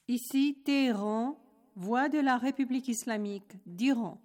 Ici Téhéran, voix de la République islamique d'Iran.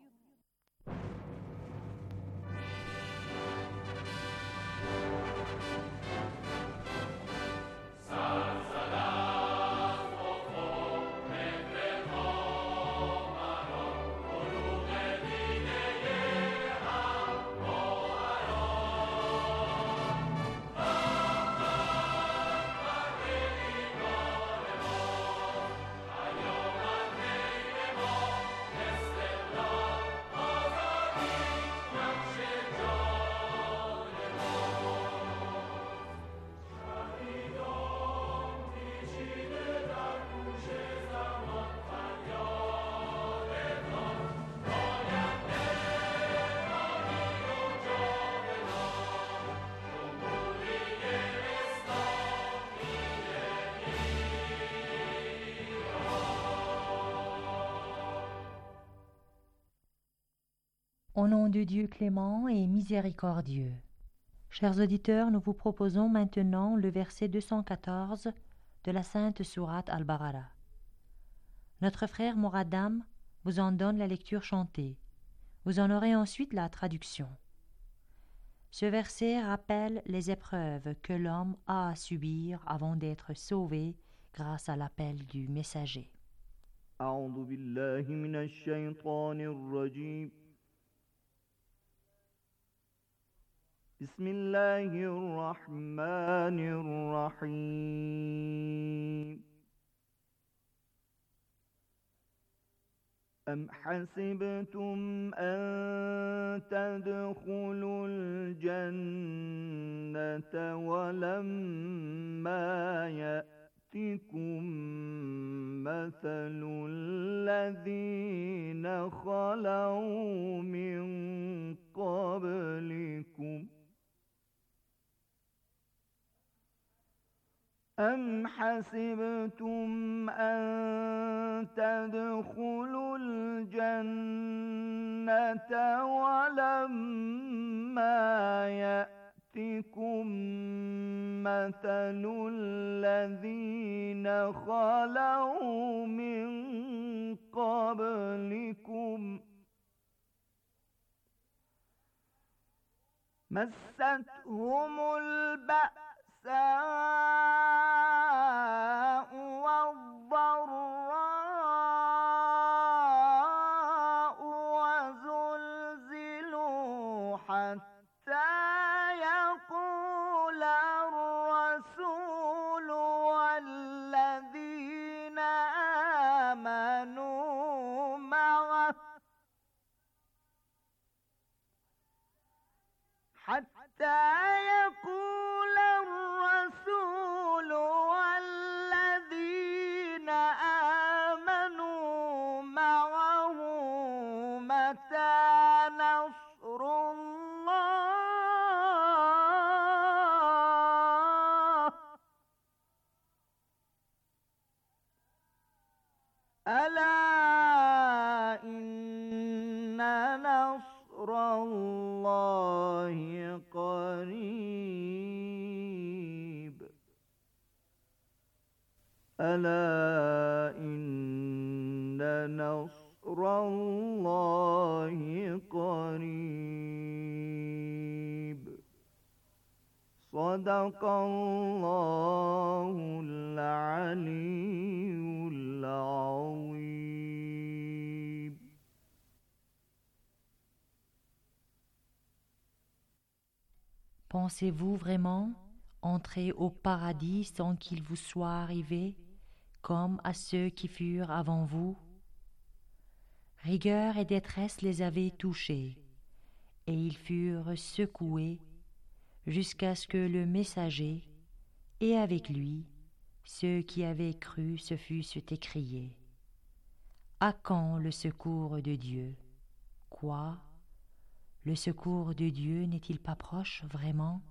Au nom de Dieu clément et miséricordieux. Chers auditeurs, nous vous proposons maintenant le verset 214 de la Sainte Sourate Al-Baqara. Notre frère Moradam vous en donne la lecture chantée. Vous en aurez ensuite la traduction. Ce verset rappelle les épreuves que l'homme a à subir avant d'être sauvé grâce à l'appel du messager. أعوذ بالله من الشيطان الرجيم بسم الله الرحمن الرحيم أم حسبتم أن تدخلوا الجنة ولما يأتكم مثل الذين خلوا من قبلكم أم حسبتم أن تدخلوا الجنة ولما يأتكم مثل الذين خلوا من قبلكم مستهم البأساء والضراء وزلزلوا حتى يقول الرسول والذين آمنوا معه حتى يقول الرسول والذين آمنوا معه متى نصر الله ألا إن نصر الله قريب ألا إن نصر الله قريب صدق الله العلي العظيم. Pensez-vous vraiment entrer au paradis sans qu'il vous soit arrivé, comme à ceux qui furent avant vous? Rigueur et détresse les avaient touchés, et ils furent secoués jusqu'à ce que le messager, et avec lui, ceux qui avaient cru se fussent écriés. À quand le secours de Dieu? Quoi? Le secours de Dieu n'est-il pas proche vraiment?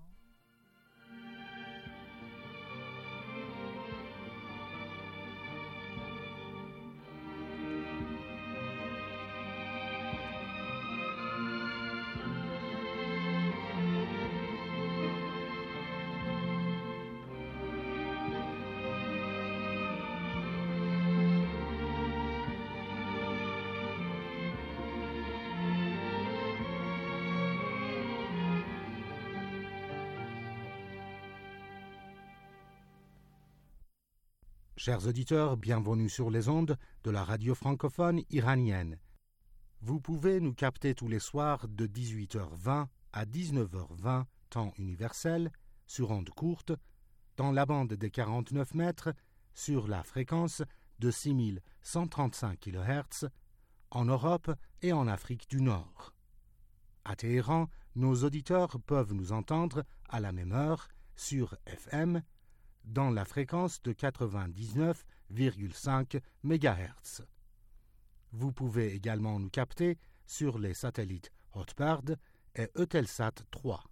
Chers auditeurs, bienvenue sur les ondes de la radio francophone iranienne. Vous pouvez nous capter tous les soirs de 18h20 à 19h20, temps universel, sur ondes courtes, dans la bande des 49 mètres, sur la fréquence de 6135 kHz, en Europe et en Afrique du Nord. À Téhéran, nos auditeurs peuvent nous entendre à la même heure sur FM, dans la fréquence de 99,5 MHz. Vous pouvez également nous capter sur les satellites Hotbird et Eutelsat 3.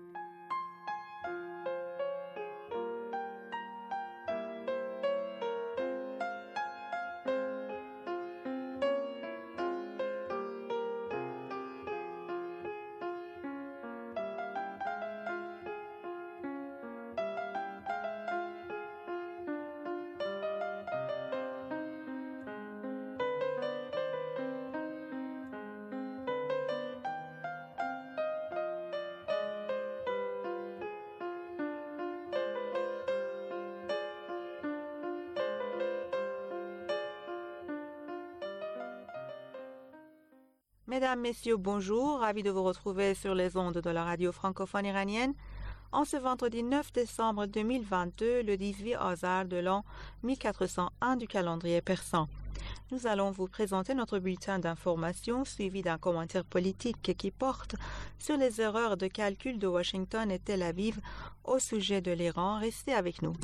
Mesdames, Messieurs, bonjour, ravi de vous retrouver sur les ondes de la radio francophone iranienne. En ce vendredi 9 décembre 2022, le 18 hasard de l'an 1401 du calendrier persan. Nous allons vous présenter notre bulletin d'information suivi d'un commentaire politique qui porte sur les erreurs de calcul de Washington et Tel Aviv au sujet de l'Iran. Restez avec nous.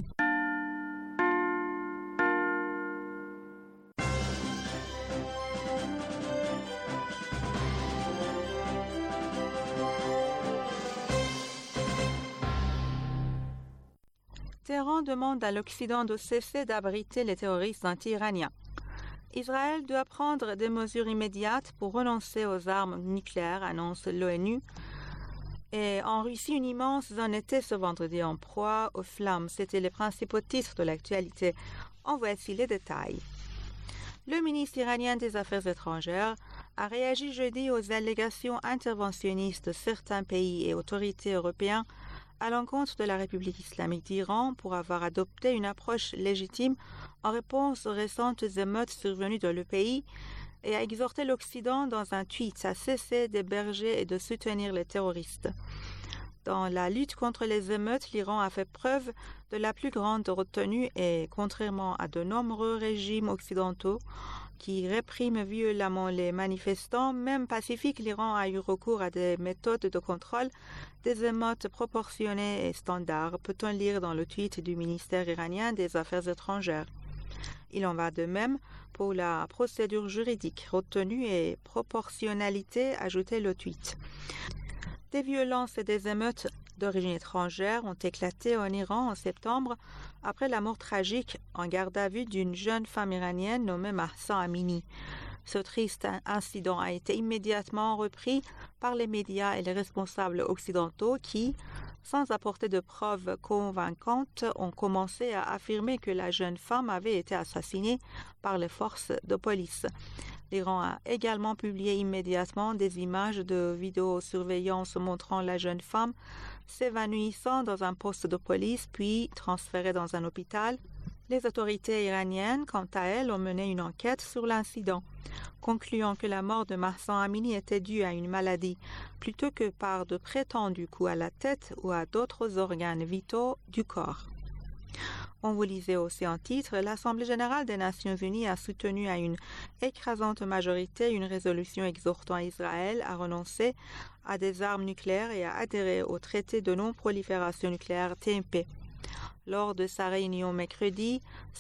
Téhéran demande à l'Occident de cesser d'abriter les terroristes anti-iraniens. Israël doit prendre des mesures immédiates pour renoncer aux armes nucléaires, annonce l'ONU. Et en Russie, une immense zone était ce vendredi en proie aux flammes. C'étaient les principaux titres de l'actualité. En voici les détails. Le ministre iranien des Affaires étrangères a réagi jeudi aux allégations interventionnistes de certains pays et autorités européens à l'encontre de la République islamique d'Iran pour avoir adopté une approche légitime en réponse aux récentes émeutes survenues dans le pays et a exhorté l'Occident dans un tweet à cesser d'héberger et de soutenir les terroristes. Dans la lutte contre les émeutes, l'Iran a fait preuve de la plus grande retenue et, contrairement à de nombreux régimes occidentaux qui répriment violemment les manifestants, même pacifiques, l'Iran a eu recours à des méthodes de contrôle des émeutes proportionnées et standards, peut-on lire dans le tweet du ministère iranien des Affaires étrangères. Il en va de même pour la procédure juridique, retenue et proportionnalité, ajoutait le tweet. Des violences et des émeutes d'origine étrangère ont éclaté en Iran en septembre après la mort tragique en garde à vue d'une jeune femme iranienne nommée Mahsa Amini. Ce triste incident a été immédiatement repris par les médias et les responsables occidentaux qui, sans apporter de preuves convaincantes, ont commencé à affirmer que la jeune femme avait été assassinée par les forces de police. L'Iran a également publié immédiatement des images de vidéosurveillance montrant la jeune femme s'évanouissant dans un poste de police puis transférée dans un hôpital. Les autorités iraniennes, quant à elles, ont mené une enquête sur l'incident, concluant que la mort de Mahsa Amini était due à une maladie plutôt que par de prétendus coups à la tête ou à d'autres organes vitaux du corps. On vous lisait aussi en titre, l'Assemblée générale des Nations unies a soutenu à une écrasante majorité une résolution exhortant Israël à renoncer à des armes nucléaires et à adhérer au traité de non-prolifération nucléaire TNP. Lors de sa réunion mercredi,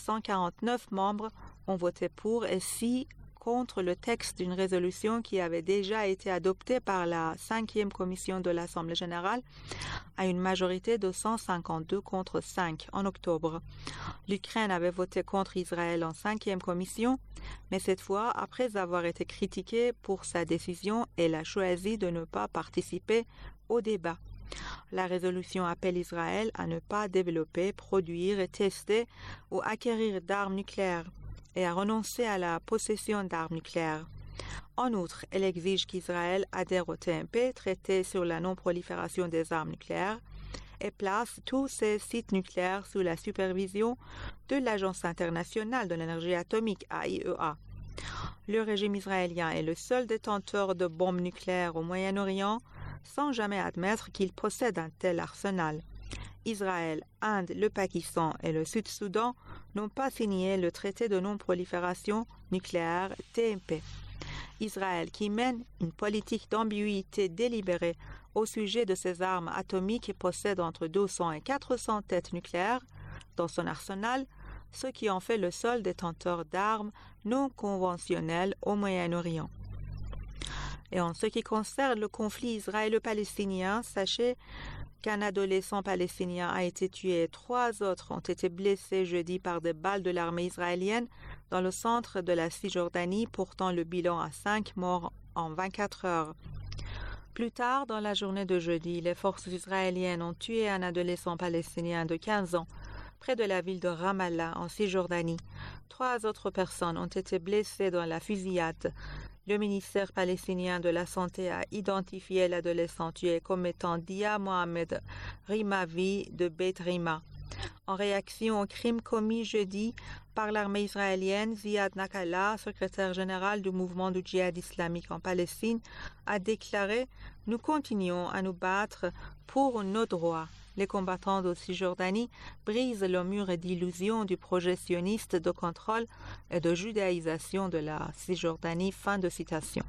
149 membres ont voté pour et 6 contre le texte d'une résolution qui avait déjà été adoptée par la 5e commission de l'Assemblée générale à une majorité de 152 contre 5 en octobre. L'Ukraine avait voté contre Israël en 5e commission, mais cette fois, après avoir été critiquée pour sa décision, elle a choisi de ne pas participer au débat. La résolution appelle Israël à ne pas développer, produire et tester ou acquérir d'armes nucléaires et à renoncer à la possession d'armes nucléaires. En outre, elle exige qu'Israël adhère au TNP, traité sur la non-prolifération des armes nucléaires, et place tous ces sites nucléaires sous la supervision de l'Agence internationale de l'énergie atomique, AIEA. Le régime israélien est le seul détenteur de bombes nucléaires au Moyen-Orient, sans jamais admettre qu'il possède un tel arsenal. Israël, Inde, le Pakistan et le Sud-Soudan n'ont pas signé le traité de non-prolifération nucléaire TNP. Israël, qui mène une politique d'ambiguïté délibérée au sujet de ses armes atomiques, possède entre 200 et 400 têtes nucléaires dans son arsenal, ce qui en fait le seul détenteur d'armes non conventionnelles au Moyen-Orient. Et en ce qui concerne le conflit israélo-palestinien, sachez qu'un adolescent palestinien a été tué et 3 autres ont été blessés jeudi par des balles de l'armée israélienne dans le centre de la Cisjordanie, portant le bilan à 5 morts en 24 heures. Plus tard dans la journée de jeudi, les forces israéliennes ont tué un adolescent palestinien de 15 ans près de la ville de Ramallah en Cisjordanie. 3 autres personnes ont été blessées dans la fusillade. Le ministère palestinien de la Santé a identifié l'adolescent tué comme étant Dia Mohamed Rimavi de Beit Rima. En réaction au crime commis jeudi par l'armée israélienne, Ziad Nakala, secrétaire général du mouvement du djihad islamique en Palestine, a déclaré « Nous continuons à nous battre pour nos droits ». Les combattants de Cisjordanie brisent le mur d'illusion du projet sioniste de contrôle et de judaïsation de la Cisjordanie. Fin de citation.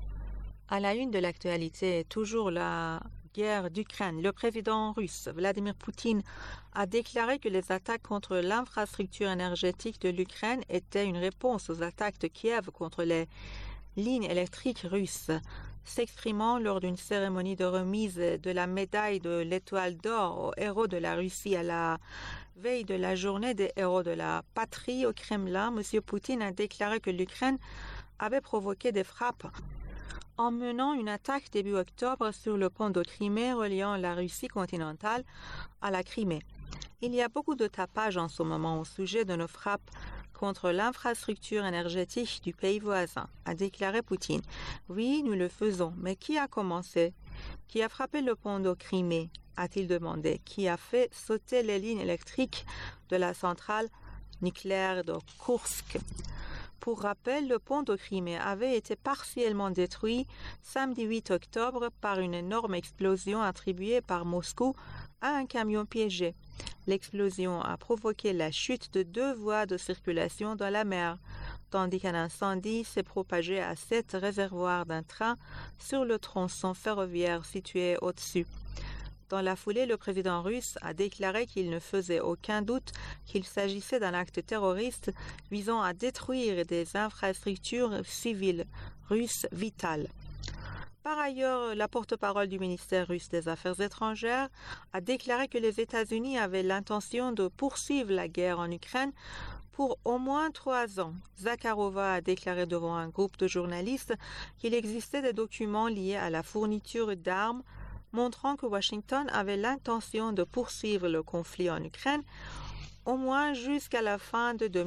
À la une de l'actualité, toujours la guerre d'Ukraine, le président russe Vladimir Poutine a déclaré que les attaques contre l'infrastructure énergétique de l'Ukraine étaient une réponse aux attaques de Kiev contre les lignes électriques russes. S'exprimant lors d'une cérémonie de remise de la médaille de l'Étoile d'Or aux héros de la Russie à la veille de la journée des héros de la patrie au Kremlin, M. Poutine a déclaré que l'Ukraine avait provoqué des frappes en menant une attaque début octobre sur le pont de Crimée reliant la Russie continentale à la Crimée. Il y a beaucoup de tapage en ce moment au sujet de nos frappes contre l'infrastructure énergétique du pays voisin, a déclaré Poutine. Oui, nous le faisons, mais qui a commencé? Qui a frappé le pont de Crimée? A-t-il demandé. Qui a fait sauter les lignes électriques de la centrale nucléaire de Kursk? Pour rappel, le pont de Crimée avait été partiellement détruit samedi 8 octobre par une énorme explosion attribuée par Moscou à un camion piégé. L'explosion a provoqué la chute de 2 voies de circulation dans la mer, tandis qu'un incendie s'est propagé à 7 réservoirs d'un train sur le tronçon ferroviaire situé au-dessus. Dans la foulée, le président russe a déclaré qu'il ne faisait aucun doute qu'il s'agissait d'un acte terroriste visant à détruire des infrastructures civiles russes vitales. Par ailleurs, la porte-parole du ministère russe des Affaires étrangères a déclaré que les États-Unis avaient l'intention de poursuivre la guerre en Ukraine pour au moins 3 ans. Zakharova a déclaré devant un groupe de journalistes qu'il existait des documents liés à la fourniture d'armes montrant que Washington avait l'intention de poursuivre le conflit en Ukraine au moins jusqu'à la fin de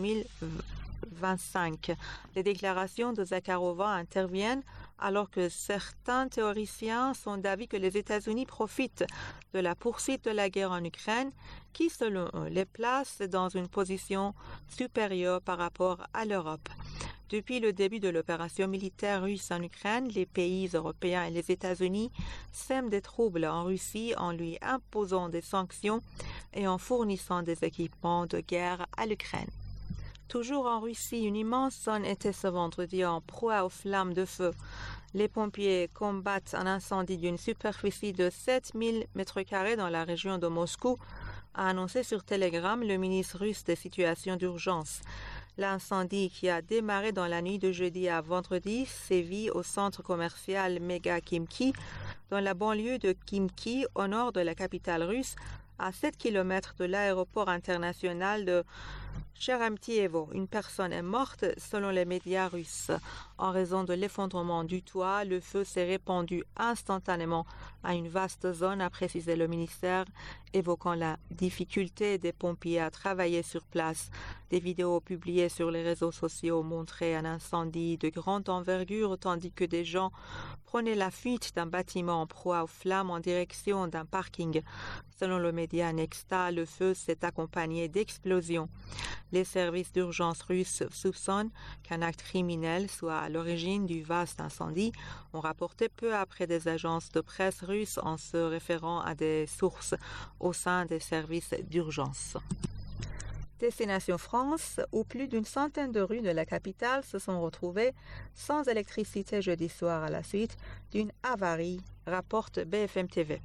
2025. Les déclarations de Zakharova interviennent alors que certains théoriciens sont d'avis que les États-Unis profitent de la poursuite de la guerre en Ukraine, qui, selon eux, les place dans une position supérieure par rapport à l'Europe. Depuis le début de l'opération militaire russe en Ukraine, les pays européens et les États-Unis sèment des troubles en Russie en lui imposant des sanctions et en fournissant des équipements de guerre à l'Ukraine. Toujours en Russie, une immense zone était ce vendredi en proie aux flammes de feu. Les pompiers combattent un incendie d'une superficie de 7000 m² dans la région de Moscou, a annoncé sur Telegram le ministre russe des situations d'urgence. L'incendie, qui a démarré dans la nuit de jeudi à vendredi, sévit au centre commercial Mega Kimki, dans la banlieue de Kimki, au nord de la capitale russe, à 7 km de l'aéroport international de Sheremetyevo. Une personne est morte selon les médias russes. En raison de l'effondrement du toit, le feu s'est répandu instantanément à une vaste zone, a précisé le ministère, évoquant la difficulté des pompiers à travailler sur place. Des vidéos publiées sur les réseaux sociaux montraient un incendie de grande envergure tandis que des gens prenaient la fuite d'un bâtiment en proie aux flammes en direction d'un parking. Selon le média Nexta, le feu s'est accompagné d'explosions. Les services d'urgence russes soupçonnent qu'un acte criminel soit à l'origine du vaste incendie, ont rapporté peu après des agences de presse russes en se référant à des sources au sein des services d'urgence. Destination France, où plus d'une centaine de rues de la capitale se sont retrouvées sans électricité jeudi soir à la suite d'une avarie, rapporte BFM TV.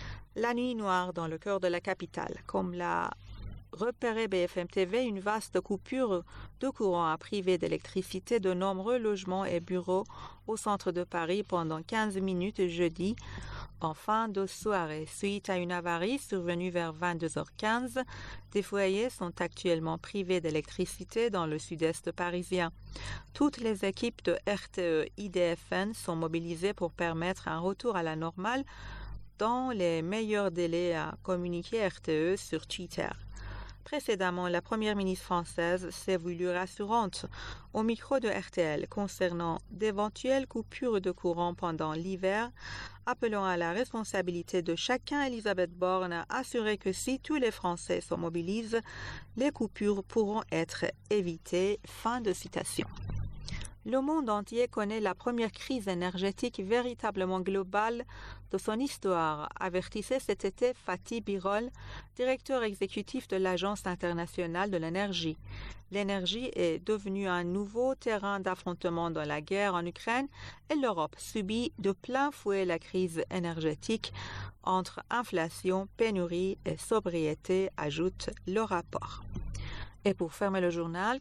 La nuit noire dans le cœur de la capitale, comme l'a repéré BFM TV, une vaste coupure de courant a privé d'électricité de nombreux logements et bureaux au centre de Paris pendant 15 minutes jeudi, en fin de soirée. Suite à une avarie survenue vers 22h15, des foyers sont actuellement privés d'électricité dans le sud-est parisien. Toutes les équipes de RTE IDFN sont mobilisées pour permettre un retour à la normale dans les meilleurs délais, a communiqué RTE sur Twitter. Précédemment, la première ministre française s'est voulue rassurante au micro de RTL concernant d'éventuelles coupures de courant pendant l'hiver, appelant à la responsabilité de chacun. Elisabeth Borne a assuré que si tous les Français se mobilisent, les coupures pourront être évitées. Fin de citation. Le monde entier connaît la première crise énergétique véritablement globale de son histoire, avertissait cet été Fatih Birol, directeur exécutif de l'Agence internationale de l'énergie. L'énergie est devenue un nouveau terrain d'affrontement dans la guerre en Ukraine et l'Europe subit de plein fouet la crise énergétique entre inflation, pénurie et sobriété, ajoute le rapport. Et pour fermer le journal,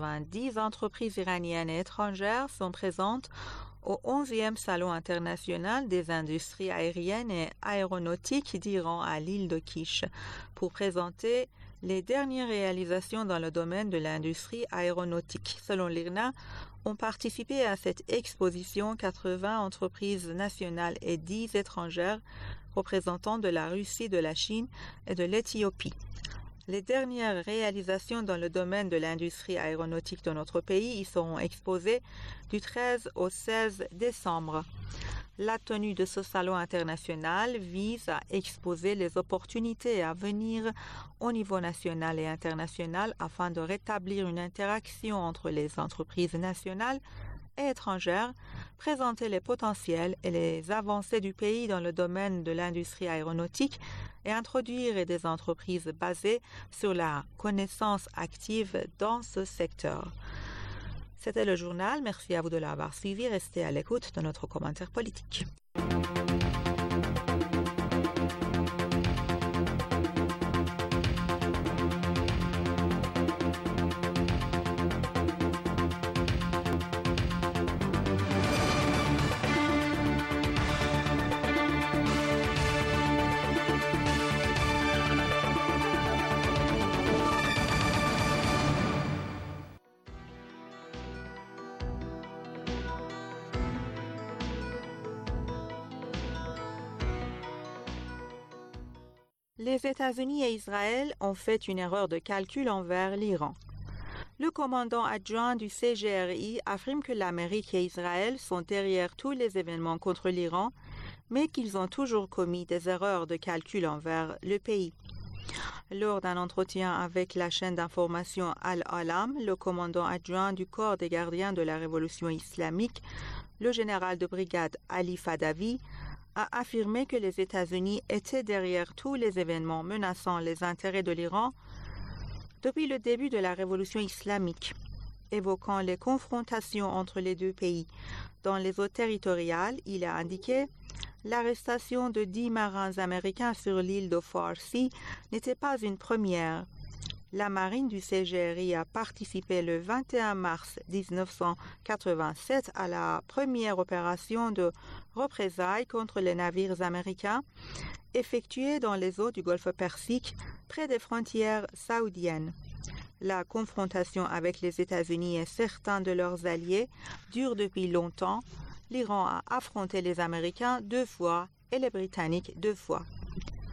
90 entreprises iraniennes et étrangères sont présentes au 11e Salon international des industries aériennes et aéronautiques d'Iran à l'île de Kish pour présenter les dernières réalisations dans le domaine de l'industrie aéronautique. Selon l'IRNA, ont participé à cette exposition 80 entreprises nationales et 10 étrangères représentant de la Russie, de la Chine et de l'Éthiopie. Les dernières réalisations dans le domaine de l'industrie aéronautique de notre pays y seront exposées du 13 au 16 décembre. La tenue de ce salon international vise à exposer les opportunités à venir au niveau national et international afin de rétablir une interaction entre les entreprises nationales et étrangères, présenter les potentiels et les avancées du pays dans le domaine de l'industrie aéronautique et introduire des entreprises basées sur la connaissance active dans ce secteur. C'était le journal. Merci à vous de l'avoir suivi. Restez à l'écoute de notre commentaire politique. Les États-Unis et Israël ont fait une erreur de calcul envers l'Iran. Le commandant adjoint du CGRI affirme que l'Amérique et Israël sont derrière tous les événements contre l'Iran, mais qu'ils ont toujours commis des erreurs de calcul envers le pays. Lors d'un entretien avec la chaîne d'information Al-Alam, le commandant adjoint du corps des gardiens de la révolution islamique, le général de brigade Ali Fadavi, a affirmé que les États-Unis étaient derrière tous les événements menaçant les intérêts de l'Iran depuis le début de la révolution islamique, évoquant les confrontations entre les deux pays. Dans les eaux territoriales, il a indiqué « L'arrestation de 10 marins américains sur l'île de Farsi n'était pas une première. La marine du CGRI a participé le 21 mars 1987 à la première opération de représailles contre les navires américains effectuée dans les eaux du Golfe Persique près des frontières saoudiennes. La confrontation avec les États-Unis et certains de leurs alliés dure depuis longtemps. L'Iran a affronté les Américains 2 fois et les Britanniques 2 fois.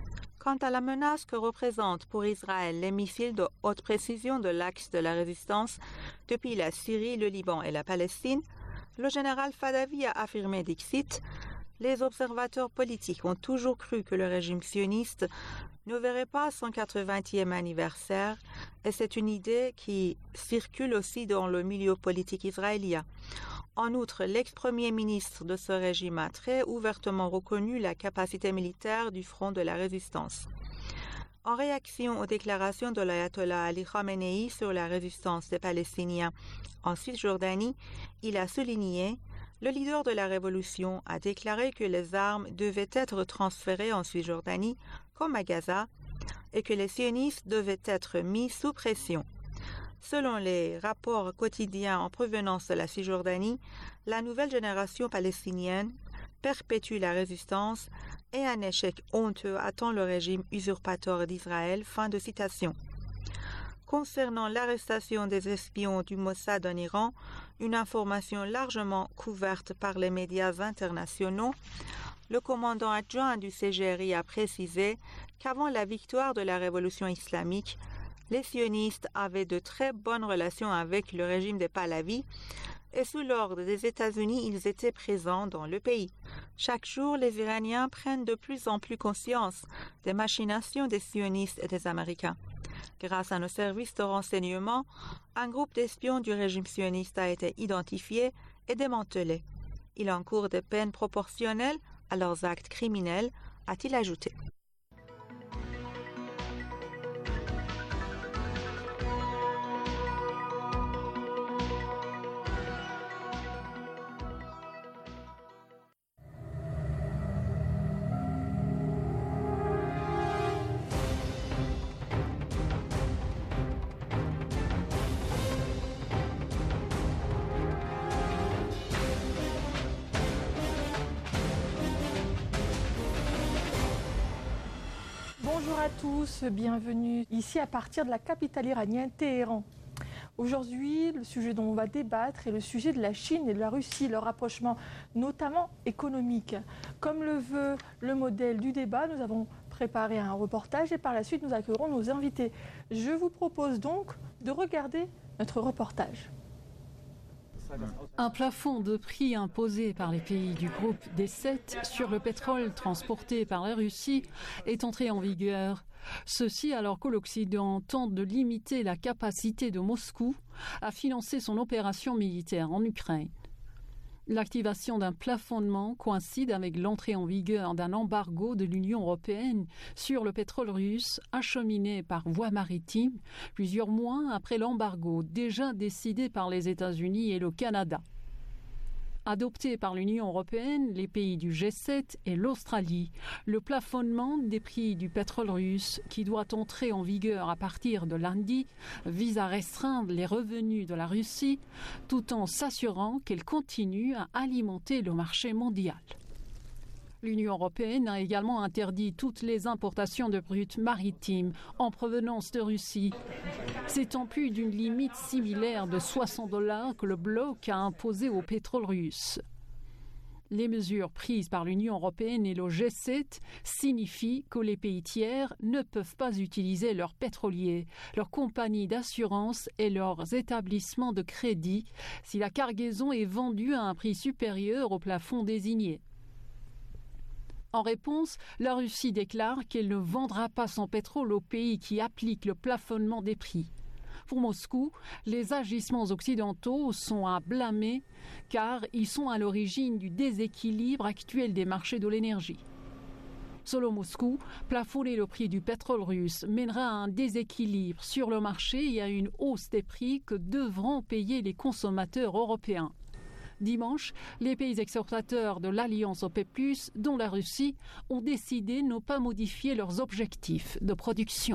Quant à la menace que représentent pour Israël les missiles de haute précision de l'axe de la résistance depuis la Syrie, le Liban et la Palestine, le général Fadavi a affirmé, dixit, « Les observateurs politiques ont toujours cru que le régime sioniste ne verrait pas son 80e anniversaire et c'est une idée qui circule aussi dans le milieu politique israélien. En outre, l'ex-premier ministre de ce régime a très ouvertement reconnu la capacité militaire du Front de la Résistance. » En réaction aux déclarations de l'ayatollah Ali Khamenei sur la résistance des Palestiniens en Cisjordanie, il a souligné « Le leader de la révolution a déclaré que les armes devaient être transférées en Cisjordanie, comme à Gaza, et que les sionistes devaient être mis sous pression. » Selon les rapports quotidiens en provenance de la Cisjordanie, la nouvelle génération palestinienne perpétue la résistance et un échec honteux attend le régime usurpateur d'Israël. Fin de citation. Concernant l'arrestation des espions du Mossad en Iran, une information largement couverte par les médias internationaux, le commandant adjoint du CGRI a précisé qu'avant la victoire de la révolution islamique, les sionistes avaient de très bonnes relations avec le régime des Pahlavis et sous l'ordre des États-Unis, ils étaient présents dans le pays. Chaque jour, les Iraniens prennent de plus en plus conscience des machinations des sionistes et des Américains. Grâce à nos services de renseignement, un groupe d'espions du régime sioniste a été identifié et démantelé. Il encourt des peines proportionnelles à leurs actes criminels, a-t-il ajouté. Bonjour à tous, bienvenue ici à partir de la capitale iranienne, Téhéran. Aujourd'hui, le sujet dont on va débattre est le sujet de la Chine et de la Russie, leur rapprochement notamment économique. Comme le veut le modèle du débat, nous avons préparé un reportage et par la suite nous accueillerons nos invités. Je vous propose donc de regarder notre reportage. Un plafond de prix imposé par les pays du groupe des 7 sur le pétrole transporté par la Russie est entré en vigueur. Ceci alors que l'Occident tente de limiter la capacité de Moscou à financer son opération militaire en Ukraine. L'activation d'un plafonnement coïncide avec l'entrée en vigueur d'un embargo de l'Union européenne sur le pétrole russe acheminé par voie maritime plusieurs mois après l'embargo déjà décidé par les États-Unis et le Canada. Adopté par l'Union européenne, les pays du G7 et l'Australie, le plafonnement des prix du pétrole russe, qui doit entrer en vigueur à partir de lundi, vise à restreindre les revenus de la Russie, tout en s'assurant qu'elle continue à alimenter le marché mondial. L'Union européenne a également interdit toutes les importations de brut maritime en provenance de Russie. C'est en plus d'une limite similaire de $60 que le bloc a imposé au pétrole russe. Les mesures prises par l'Union européenne et le G7 signifient que les pays tiers ne peuvent pas utiliser leurs pétroliers, leurs compagnies d'assurance et leurs établissements de crédit si la cargaison est vendue à un prix supérieur au plafond désigné. En réponse, la Russie déclare qu'elle ne vendra pas son pétrole aux pays qui appliquent le plafonnement des prix. Pour Moscou, les agissements occidentaux sont à blâmer car ils sont à l'origine du déséquilibre actuel des marchés de l'énergie. Selon Moscou, plafonner le prix du pétrole russe mènera à un déséquilibre sur le marché et à une hausse des prix que devront payer les consommateurs européens. Dimanche, les pays exportateurs de l'Alliance OPEP+, dont la Russie, ont décidé de ne pas modifier leurs objectifs de production.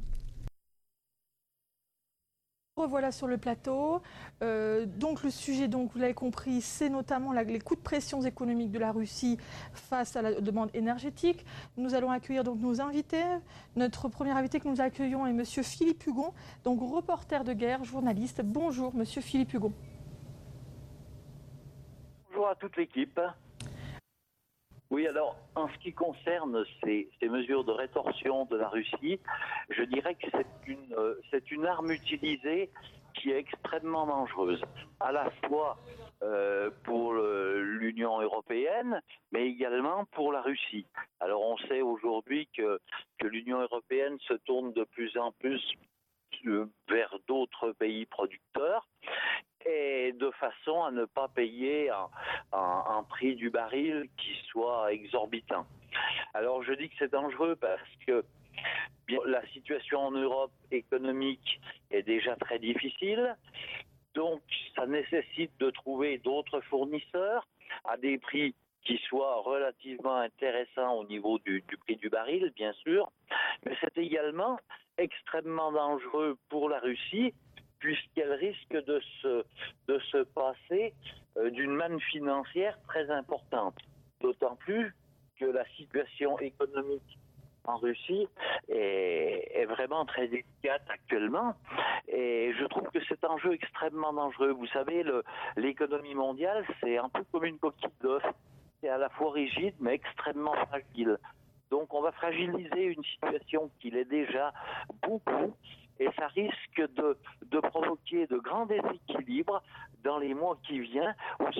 Revoilà sur le plateau. Donc le sujet, vous l'avez compris, c'est notamment les coups de pression économiques de la Russie face à la demande énergétique. Nous allons accueillir donc nos invités. Notre premier invité que nous accueillons est Monsieur Philippe Hugon, donc reporter de guerre, journaliste. Bonjour Monsieur Philippe Hugon. Bonjour à toute l'équipe. Oui, alors, en ce qui concerne ces mesures de rétorsion de la Russie, je dirais que c'est une arme utilisée qui est extrêmement dangereuse, à la fois pour l'Union européenne, mais également pour la Russie. Alors, on sait aujourd'hui que l'Union européenne se tourne de plus en plus vers d'autres pays producteurs, et de façon à ne pas payer un prix du baril qui soit exorbitant. Alors je dis que c'est dangereux parce que la situation en Europe économique est déjà très difficile, donc ça nécessite de trouver d'autres fournisseurs à des prix qui soient relativement intéressants au niveau du prix du baril, bien sûr, mais c'est également extrêmement dangereux pour la Russie, puisqu'elle risque de se passer d'une manne financière très importante. D'autant plus que la situation économique en Russie est vraiment très délicate actuellement. Et je trouve que c'est un jeu extrêmement dangereux. Vous savez, l'économie mondiale, c'est un peu comme une coquille d'œuf. C'est à la fois rigide, mais extrêmement fragile. Donc on va fragiliser une situation qui l'est déjà beaucoup, et ça risque de provoquer de grands déséquilibres dans les mois qui viennent,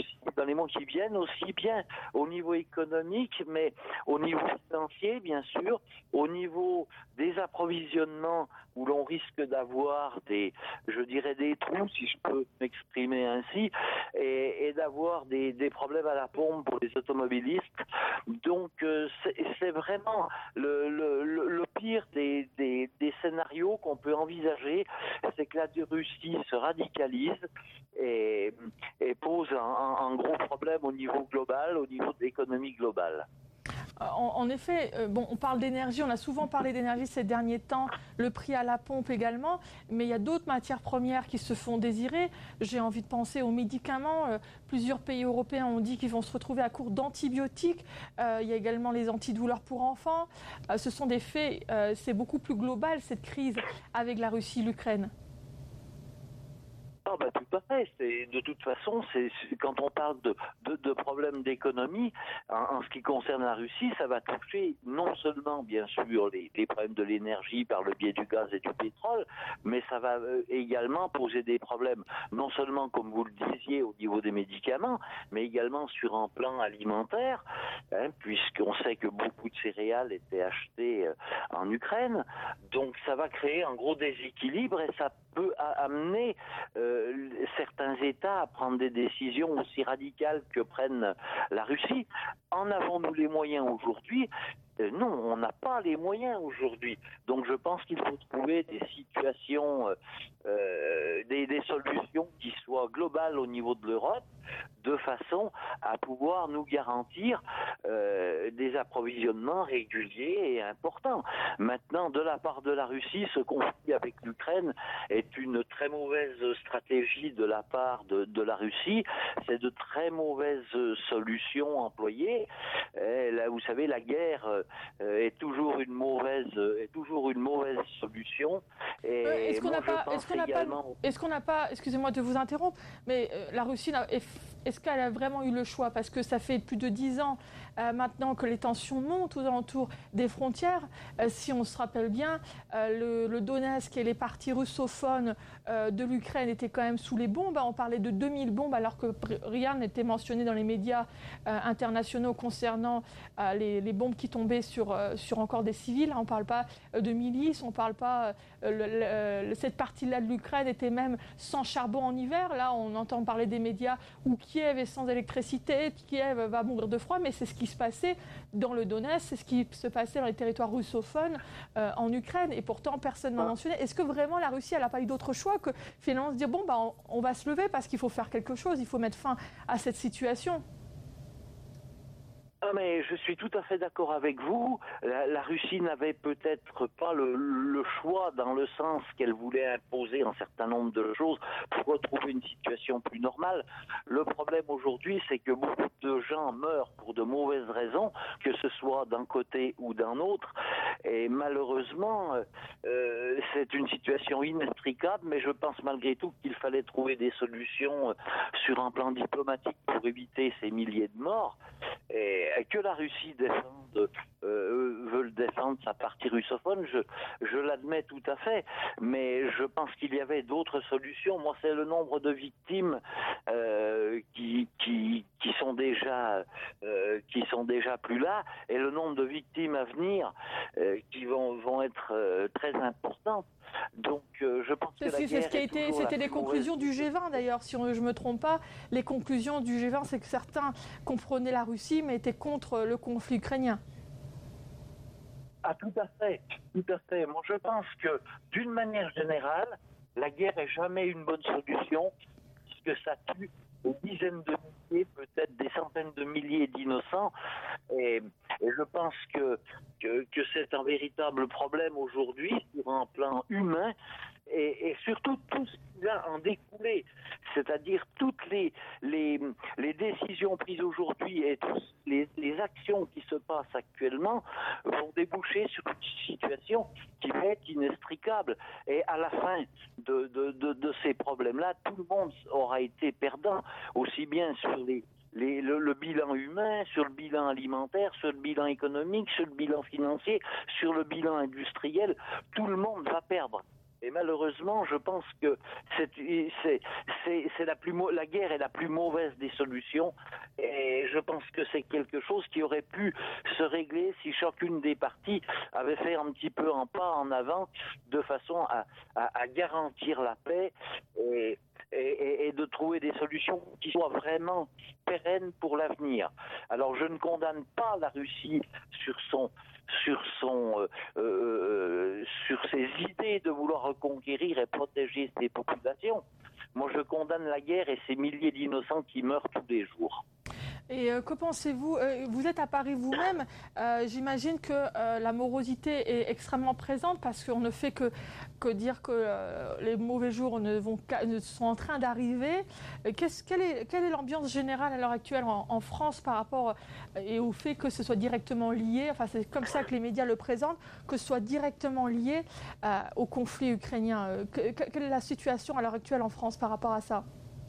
aussi bien au niveau économique, mais au niveau financier, bien sûr, au niveau des approvisionnements, où l'on risque d'avoir des trous, si je peux m'exprimer ainsi, et d'avoir des problèmes à la pompe pour les automobilistes. Donc c'est vraiment le pire des scénarios qu'on peut envisager, c'est que la Russie se radicalise et pose un gros problème au niveau global, au niveau de l'économie globale. En effet, on parle d'énergie, on a souvent parlé d'énergie ces derniers temps, le prix à la pompe également, mais il y a d'autres matières premières qui se font désirer. J'ai envie de penser aux médicaments. Plusieurs pays européens ont dit qu'ils vont se retrouver à court d'antibiotiques. Il y a également les antidouleurs pour enfants. Ce sont des faits, c'est beaucoup plus global cette crise avec la Russie, l'Ukraine. Tout à fait. De toute façon, quand on parle de problèmes d'économie, en ce qui concerne la Russie, ça va toucher non seulement, bien sûr, les problèmes de l'énergie par le biais du gaz et du pétrole, mais ça va également poser des problèmes, non seulement, comme vous le disiez, au niveau des médicaments, mais également sur un plan alimentaire, puisqu'on sait que beaucoup de céréales étaient achetées en Ukraine. Donc ça va créer un gros déséquilibre, et ça peut amener certains États à prendre des décisions aussi radicales que prennent la Russie. En avons-nous les moyens aujourd'hui ? Non, on n'a pas les moyens aujourd'hui. Donc je pense qu'il faut trouver des situations, des solutions qui soient globales au niveau de l'Europe, de façon à pouvoir nous garantir des approvisionnements réguliers et importants. Maintenant, de la part de la Russie, ce conflit avec l'Ukraine est une très mauvaise stratégie de la part de la Russie. C'est de très mauvaises solutions employées. Là, vous savez, la guerre est toujours une mauvaise solution. Est-ce qu'on n'a pas, excusez-moi de vous interrompre, mais la Russie, est-ce qu'elle a vraiment eu le choix? Parce que ça fait plus de 10 ans maintenant que les tensions montent aux alentours des frontières. Si on se rappelle bien, le Donetsk et les parties russophones de l'Ukraine étaient quand même sous les bombes. On parlait de 2000 bombes alors que rien n'était mentionné dans les médias internationaux concernant les bombes qui tombaient sur encore des civils. On ne parle pas de milices, on ne parle pas... cette partie-là de l'Ukraine était même sans charbon en hiver. Là, on entend parler des médias où Kiev est sans électricité, Kiev va mourir de froid, mais c'est ce qui se passait dans le Donetsk, c'est ce qui se passait dans les territoires russophones en Ukraine, et pourtant personne n'en mentionnait. Est-ce que vraiment la Russie, elle n'a pas eu d'autre choix que finalement se dire on va se lever parce qu'il faut faire quelque chose, il faut mettre fin à cette situation? Mais je suis tout à fait d'accord avec vous. La Russie n'avait peut-être pas le choix, dans le sens qu'elle voulait imposer un certain nombre de choses pour retrouver une situation plus normale. Le problème aujourd'hui, c'est que beaucoup de gens meurent pour de mauvaises raisons, que ce soit d'un côté ou d'un autre. Et malheureusement, c'est une situation inextricable, mais je pense malgré tout qu'il fallait trouver des solutions sur un plan diplomatique pour éviter ces milliers de morts. Et que la Russie veut le défendre, sa partie russophone, je l'admets tout à fait, mais je pense qu'il y avait d'autres solutions. Moi, c'est le nombre de victimes qui sont déjà plus là, et le nombre de victimes à venir qui vont être très importantes. Donc, je pense que la guerre c'était les conclusions du G20 d'ailleurs, si je ne me trompe pas. Les conclusions du G20, c'est que certains comprenaient la Russie, mais étaient contre le conflit ukrainien. Ah, tout à fait, tout à fait. Moi, je pense que, d'une manière générale, la guerre n'est jamais une bonne solution, puisque ça tue des dizaines de milliers, peut-être des centaines de milliers d'innocents. Et je pense que c'est un véritable problème aujourd'hui sur un plan humain et surtout tout ce qui va en découler, c'est-à-dire toutes les décisions prises aujourd'hui et toutes les actions qui se passent actuellement vont déboucher sur une situation qui va être inextricable. Et à la fin de ces problèmes-là, tout le monde aura été perdant, aussi bien sur le bilan humain, sur le bilan alimentaire, sur le bilan économique, sur le bilan financier, sur le bilan industriel. Tout le monde va perdre. Et malheureusement, je pense que la guerre est la plus mauvaise des solutions. Et je pense que c'est quelque chose qui aurait pu se régler si chacune des parties avait fait un petit peu un pas en avant de façon à garantir la paix et de trouver des solutions qui soient vraiment pérennes pour l'avenir. Alors je ne condamne pas la Russie sur ses idées de vouloir reconquérir et protéger ses populations. Moi je condamne la guerre et ces milliers d'innocents qui meurent tous les jours. Et que pensez-vous vous êtes à Paris vous-même. J'imagine que la morosité est extrêmement présente parce qu'on ne fait que dire que les mauvais jours sont en train d'arriver. Quelle est l'ambiance générale à l'heure actuelle en France par rapport et au fait que ce soit directement lié, enfin c'est comme ça que les médias le présentent, que ce soit directement lié au conflit ukrainien. Quelle est la situation à l'heure actuelle en France par rapport à ça ?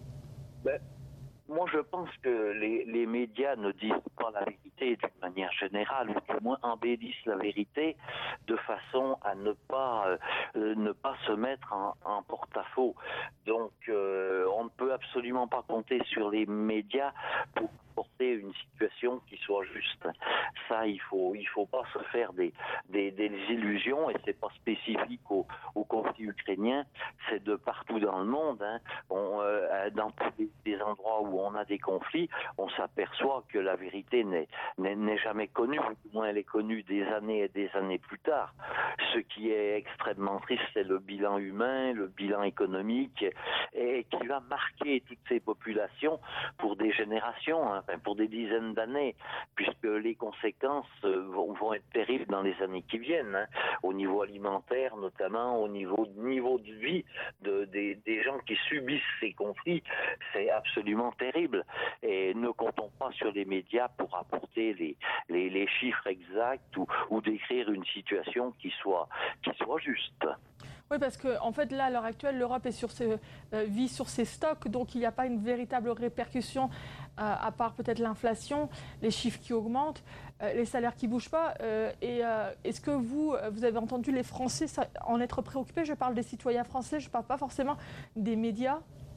Moi, je pense que les médias ne disent pas la vérité d'une manière générale, ou du moins embellissent la vérité de façon à ne pas se mettre en porte-à-faux. Donc, on ne peut absolument pas compter sur les médias pour porter une situation qui soit juste. Ça, il faut pas se faire des illusions, et c'est pas spécifique au conflit ukrainien, c'est de partout dans le monde. Dans tous les endroits où on a des conflits, on s'aperçoit que la vérité n'est jamais connue, ou du moins elle est connue des années et des années plus tard. Ce qui est extrêmement triste, c'est le bilan humain, le bilan économique, et qui va marquer toutes ces populations pour des générations, pour des dizaines d'années, puisque les conséquences vont être terribles dans les années qui viennent, au niveau alimentaire notamment, au niveau de vie des gens qui subissent ces conflits. C'est absolument terrible, et ne comptons pas sur les médias pour apporter les chiffres exacts ou décrire une situation qui soit juste. Oui, parce qu'en fait, là, à l'heure actuelle, l'Europe vit sur ses stocks, donc il n'y a pas une véritable répercussion, à part peut-être l'inflation, les chiffres qui augmentent, les salaires qui ne bougent pas. Est-ce que vous avez entendu les Français en être préoccupés ? Je parle des citoyens français, je ne parle pas forcément des médias.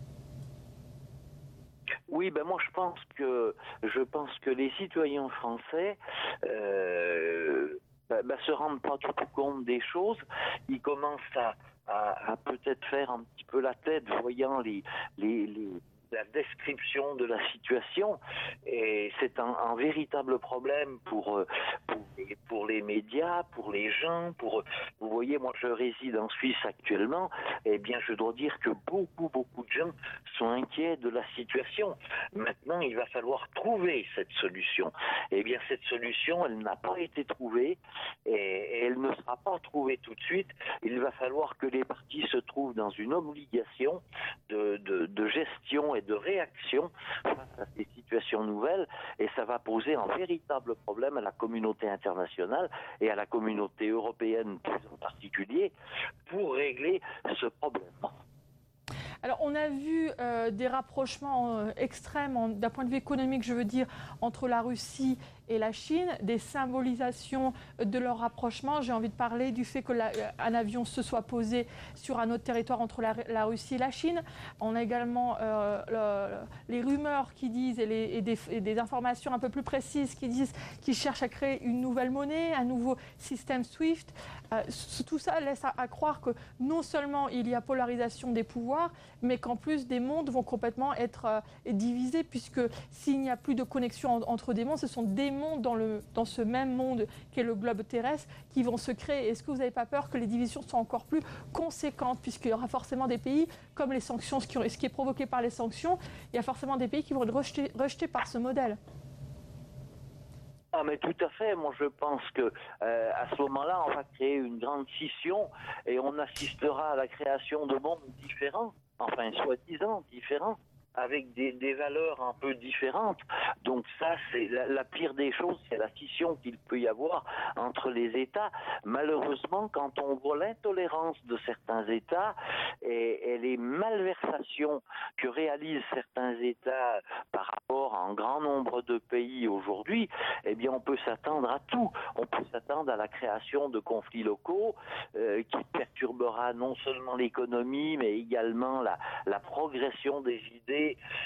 Oui, moi je pense que les citoyens français se rendent pas du tout compte des choses. Ils commencent à peut-être faire un petit peu la tête, voyant la description de la situation, et c'est un véritable problème pour les médias, pour les gens, vous voyez, moi je réside en Suisse actuellement, et bien je dois dire que beaucoup de gens sont inquiets de la situation. Maintenant, il va falloir trouver cette solution. Et bien cette solution, elle n'a pas été trouvée, et elle ne sera pas trouvée tout de suite. Il va falloir que les partis se trouvent dans une obligation de gestion et de réaction face à ces situations nouvelles, et ça va poser un véritable problème à la communauté internationale et à la communauté européenne plus en particulier pour régler ce problème. Alors, on a vu des rapprochements extrêmes, d'un point de vue économique, je veux dire, entre la Russie et la Chine, des symbolisations de leur rapprochement. J'ai envie de parler du fait qu'un avion se soit posé sur un autre territoire entre la Russie et la Chine. On a également les rumeurs qui disent, et des informations un peu plus précises qui disent qu'ils cherchent à créer une nouvelle monnaie, un nouveau système SWIFT. Tout ça laisse à croire que non seulement il y a polarisation des pouvoirs, mais qu'en plus des mondes vont complètement être divisés, puisque s'il n'y a plus de connexion entre des mondes, ce sont des mondes dans ce même monde qu'est le globe terrestre qui vont se créer. Est-ce que vous n'avez pas peur que les divisions soient encore plus conséquentes, puisqu'il y aura forcément des pays comme les sanctions, ce qui est provoqué par les sanctions, il y a forcément des pays qui vont être rejetés par ce modèle. Ah mais tout à fait, moi je pense que à ce moment-là on va créer une grande scission et on assistera à la création de mondes différents, enfin soi-disant différents, avec des valeurs un peu différentes. Donc ça, c'est la pire des choses, c'est la scission qu'il peut y avoir entre les États. Malheureusement, quand on voit l'intolérance de certains États et les malversations que réalisent certains États par rapport à un grand nombre de pays aujourd'hui, eh bien on peut s'attendre à tout. On peut s'attendre à la création de conflits locaux qui perturbera non seulement l'économie, mais également la progression des idées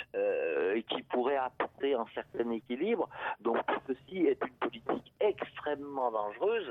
qui pourrait apporter un certain équilibre. Donc tout ceci est une politique extrêmement dangereuse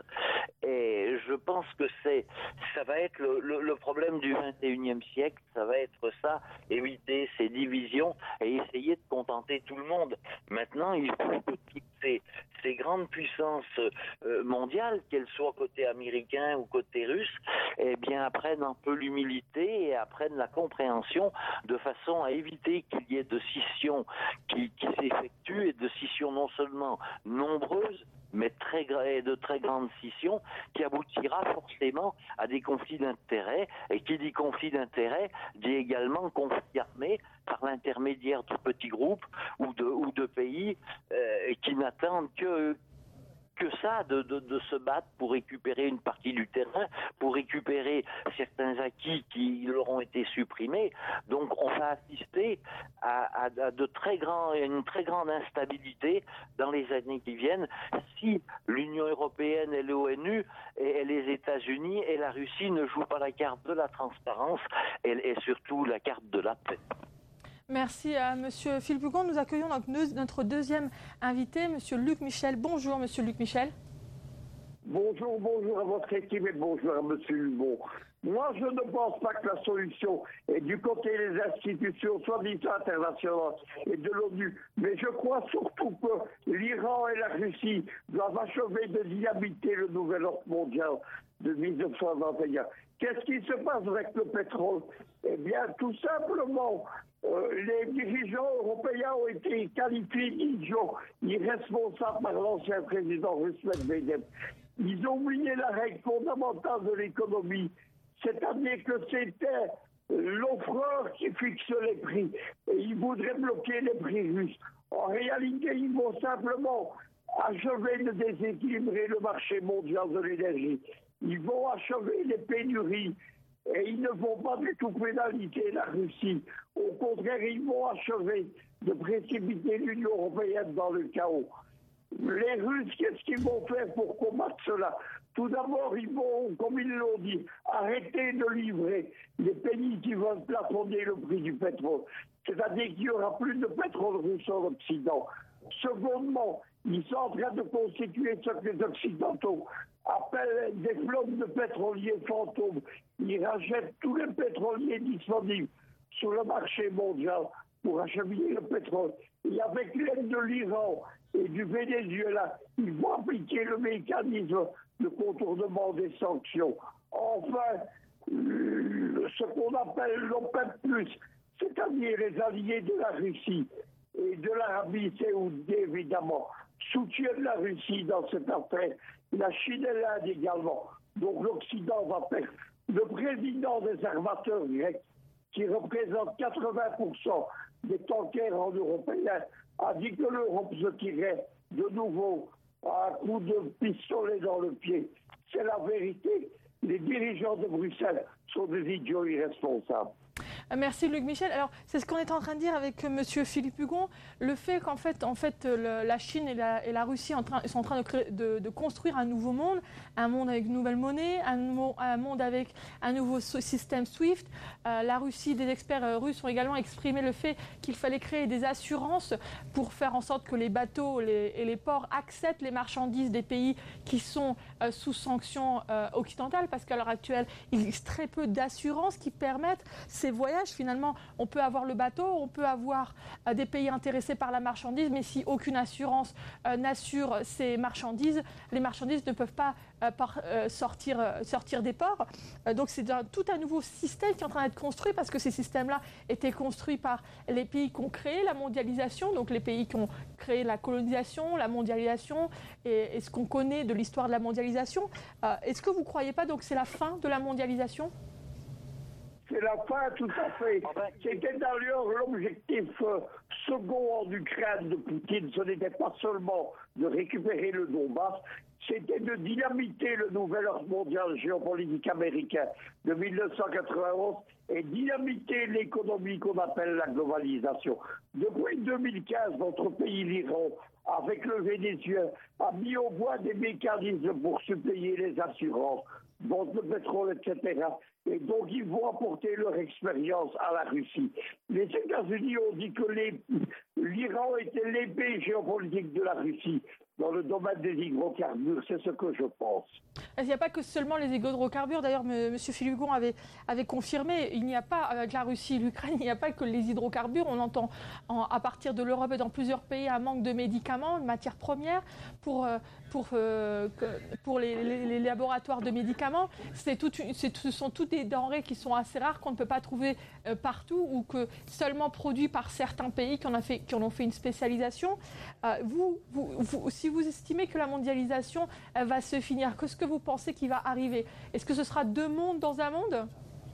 et je pense que ça va être le problème du 21e siècle, ça va être ça, éviter ces divisions et essayer de contenter tout le monde. Maintenant, il faut que toutes ces grandes puissances mondiales, qu'elles soient côté américain ou côté russe, eh bien apprennent un peu l'humilité et apprennent la compréhension de façon à éviter qu'il y ait de scissions qui s'effectuent et de scissions non seulement nombreuses, mais de très grandes scissions qui aboutira forcément à des conflits d'intérêts. Et qui dit conflit d'intérêts dit également conflit armé par l'intermédiaire de petits groupes ou de pays qui n'attendent que ça, de se battre pour récupérer une partie du terrain, pour récupérer certains acquis qui leur ont été supprimés. Donc on va assister à une très grande instabilité dans les années qui viennent si l'Union européenne et l'ONU et les États-Unis et la Russie ne jouent pas la carte de la transparence et surtout la carte de la paix. Merci à M. Philippe Hugon. Nous accueillons donc notre deuxième invité, M. Luc Michel. Bonjour, M. Luc Michel. Bonjour à votre équipe et bonjour à M. Hugon. Moi, je ne pense pas que la solution est du côté des institutions, soi-disant internationales et de l'ONU, mais je crois surtout que l'Iran et la Russie doivent achever de dynamiter le nouvel ordre mondial de 1921. Qu'est-ce qui se passe avec le pétrole? Eh bien, tout simplement, les dirigeants européens ont été qualifiés d'idiots, irresponsables par l'ancien président russe Medvedev. Ils ont oublié la règle fondamentale de l'économie, c'est-à-dire que c'était l'offreur qui fixe les prix et ils voudraient bloquer les prix russes. En réalité, ils vont simplement achever de déséquilibrer le marché mondial de l'énergie. Ils vont achever les pénuries et ils ne vont pas du tout pénaliser la Russie. Au contraire, ils vont achever de précipiter l'Union européenne dans le chaos. Les Russes, qu'est-ce qu'ils vont faire pour combattre cela? Tout d'abord, ils vont, comme ils l'ont dit, arrêter de livrer les pays qui veulent plafonner le prix du pétrole. C'est-à-dire qu'il n'y aura plus de pétrole russe en Occident. Secondement, ils sont en train de constituer ce que les Occidentaux appellent des flottes de pétroliers fantômes. Ils rachètent tous les pétroliers disponibles sur le marché mondial pour acheminer le pétrole. Et avec l'aide de l'Iran et du Venezuela, ils vont appliquer le mécanisme de contournement des sanctions. Enfin, ce qu'on appelle l'OPEP+, c'est-à-dire les alliés de la Russie et de l'Arabie saoudite, évidemment, soutiennent la Russie dans cette affaire. La Chine et l'Inde également. Donc l'Occident va perdre. Le président des armateurs grecs, qui représente 80% des tankers en européens, a dit que l'Europe se tirait de nouveau à un coup de pistolet dans le pied. C'est la vérité. Les dirigeants de Bruxelles sont des idiots irresponsables. Merci Luc Michel. Alors, c'est ce qu'on est en train de dire avec Monsieur Philippe Hugon, le fait qu'en fait, la Chine et la Russie sont en train de construire un nouveau monde, un monde avec une nouvelle monnaie, un monde avec un nouveau système SWIFT. La Russie, des experts russes ont également exprimé le fait qu'il fallait créer des assurances pour faire en sorte que les bateaux et les ports acceptent les marchandises des pays qui sont sous sanctions occidentales, parce qu'à l'heure actuelle, il existe très peu d'assurances qui permettent ces voyages. Finalement, on peut avoir le bateau, on peut avoir des pays intéressés par la marchandise, mais si aucune assurance n'assure ces marchandises, les marchandises ne peuvent pas sortir des ports. Donc c'est tout un nouveau système qui est en train d'être construit, parce que ces systèmes-là étaient construits par les pays qui ont créé la mondialisation, donc les pays qui ont créé la colonisation, la mondialisation et ce qu'on connaît de l'histoire de la mondialisation. Est-ce que vous ne croyez pas donc que c'est la fin de la mondialisation ? C'est la fin, tout à fait. C'était d'ailleurs l'objectif second en Ukraine de Poutine. Ce n'était pas seulement de récupérer le Donbass, c'était de dynamiter le nouvel ordre mondial géopolitique américain de 1991 et dynamiter l'économie qu'on appelle la globalisation. Depuis 2015, votre pays, l'Iran, avec le Venezuela, a mis au point des mécanismes pour suppléer les assurances, vendre le pétrole, etc. Et donc, ils vont apporter leur expérience à la Russie. Les États-Unis ont dit que l'Iran était l'épée géopolitique de la Russie dans le domaine des hydrocarbures. C'est ce que je pense. Il n'y a pas que seulement les hydrocarbures. D'ailleurs, M. Philippe Hugon avait confirmé, il n'y a pas, avec la Russie et l'Ukraine, il n'y a pas que les hydrocarbures. On entend à partir de l'Europe et dans plusieurs pays un manque de médicaments, de matières premières pour les laboratoires de médicaments. Ce sont toutes des denrées qui sont assez rares, qu'on ne peut pas trouver partout, ou que seulement produits par certains pays qui en ont fait une spécialisation. Si vous estimez que la mondialisation va se finir, qu'est-ce que vous pensez qui va arriver? Est-ce que ce sera deux mondes dans un monde?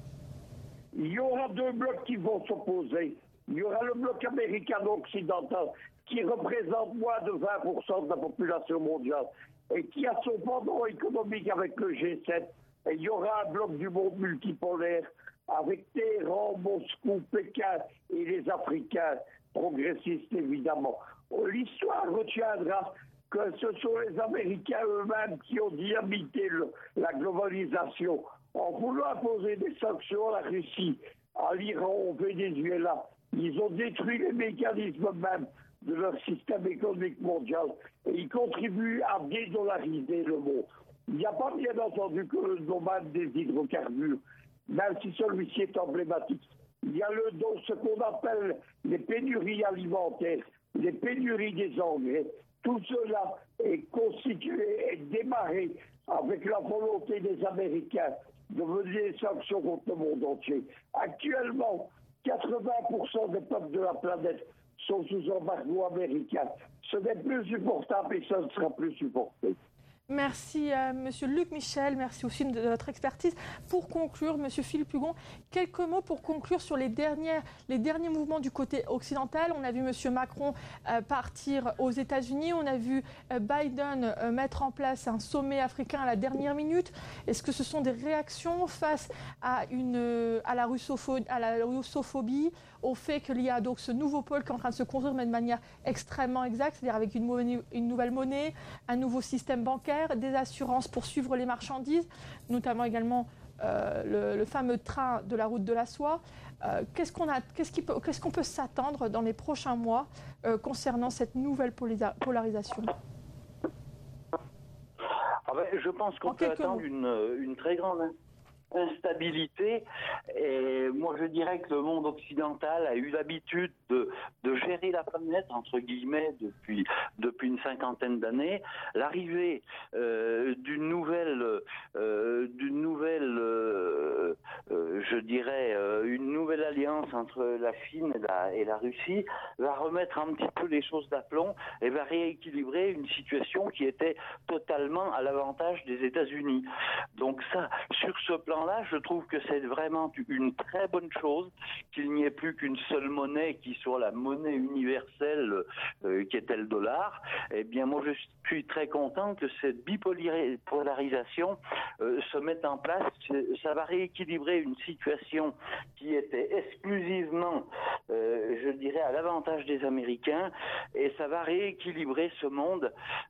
Il y aura deux blocs qui vont s'opposer. Il y aura le bloc américano-occidental qui représente moins de 20% de la population mondiale et qui a son pendant économique avec le G7. Et il y aura un bloc du monde multipolaire avec Téhéran, Moscou, Pékin et les Africains progressistes évidemment. L'histoire retiendra que ce sont les Américains eux-mêmes qui ont dynamité la globalisation en voulant imposer des sanctions à la Russie, à l'Iran, au Venezuela. Ils ont détruit les mécanismes même de leur système économique mondial et ils contribuent à dédollariser le monde. Il n'y a pas bien entendu que le domaine des hydrocarbures, même si celui-ci est emblématique. Il y a ce qu'on appelle les pénuries alimentaires, les pénuries des engrais. Tout cela est constitué et démarré avec la volonté des Américains de mener des sanctions contre le monde entier. Actuellement, 80% des peuples de la planète sont sous embargo américain. Ce n'est plus supportable et ça ne sera plus supporté. Merci Monsieur Luc Michel, merci aussi de votre expertise. Pour conclure, Monsieur Philippe Hugon, quelques mots pour conclure sur les derniers mouvements du côté occidental. On a vu Monsieur Macron partir aux États-Unis, on a vu Biden mettre en place un sommet africain à la dernière minute. Est-ce que ce sont des réactions face à la russophobie, au fait qu'il y a donc ce nouveau pôle qui est en train de se construire, mais de manière extrêmement exacte, c'est-à-dire avec une nouvelle monnaie, un nouveau système bancaire, des assurances pour suivre les marchandises, notamment également le fameux train de la route de la soie. Qu'est-ce qu'on peut s'attendre dans les prochains mois concernant cette nouvelle polarisation? Je pense qu'on peut attendre une très grande instabilité, et moi je dirais que le monde occidental a eu l'habitude de gérer la planète entre guillemets depuis une cinquantaine d'années. L'arrivée d'une nouvelle alliance entre la Chine et la Russie va remettre un petit peu les choses d'aplomb et va rééquilibrer une situation qui était totalement à l'avantage des États-Unis. Donc ça, sur ce plan-là, je trouve que c'est vraiment une très bonne chose qu'il n'y ait plus qu'une seule monnaie qui soit la monnaie universelle qui était le dollar. Eh bien, moi, je suis très content que cette bipolarisation se mette en place. Ça va rééquilibrer une situation qui était exclusivement, je dirais, à l'avantage des Américains, et ça va rééquilibrer ce monde